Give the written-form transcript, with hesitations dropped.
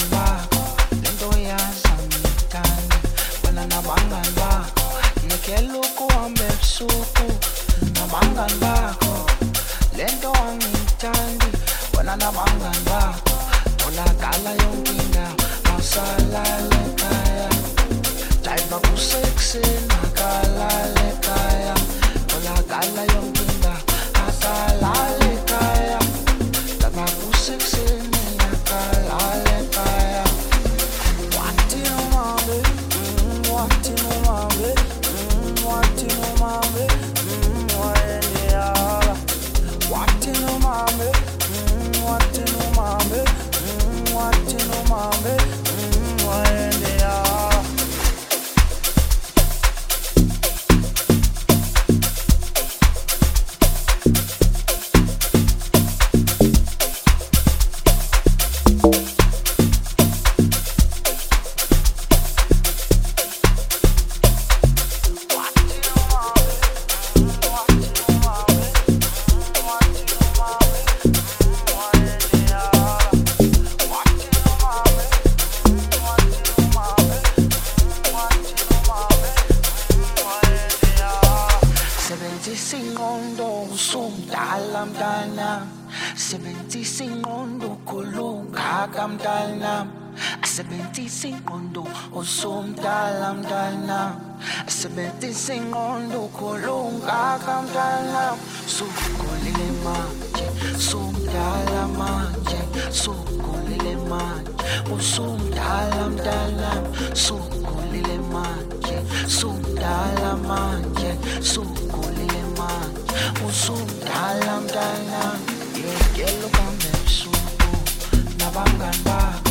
nabangani bakho lento yazi angiyithandi wena nabangani bakho ngekela ukuhamba ebusuku nabangani bakho lento angiyithandi wena nabangani bakho tholakala yonke indawo awusalala ekhaya drive kusekuseni akalala ekhaya tholakala yonke indawo akalala ekhaya drive kusekuseni akalala ekhaya wathi nomambe wathi nomambe wathi nomambe wayeliyala wathi nomambe wathi nomambe wathi nomambe wayeliyala. Sebenzisa ingqondo usumdala mntana sebenzisa ingqondo ukhulunga kamntana sebenzisa ingqondo usumdala mntana sebenzisa ingqondo ukhulunga kamntana sukhulile manje sumdala manje sukhulile manje usumdala mntana sukhulile manje sumdala manje sukhulile manje usumdala mntana ngekelo kambe ebusuku nabangani bakho